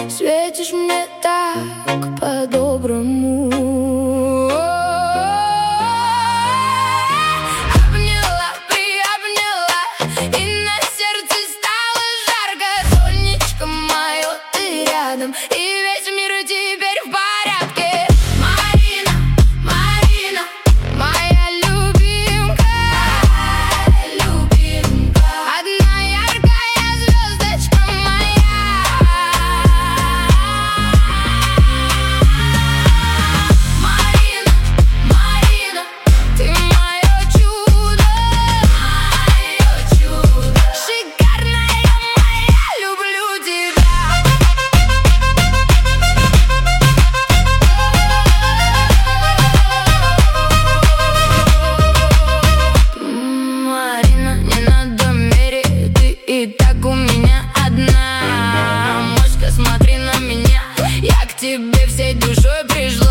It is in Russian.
Светишь мне так по-доброму. Обняла, приобняла, и на сердце стало жарко. Солнечко мое, ты рядом, и весь мир теперь в порядке. Марина, Марина, моя любимка, любимка. Одна яркая звездочка моя. Марина, Марина, ты мое чудо, шикарная моя, люблю тебя. Марина, не надо мерить, ты и так у меня одна. Мошка, смотри на меня, я к тебе всей душой прижалась.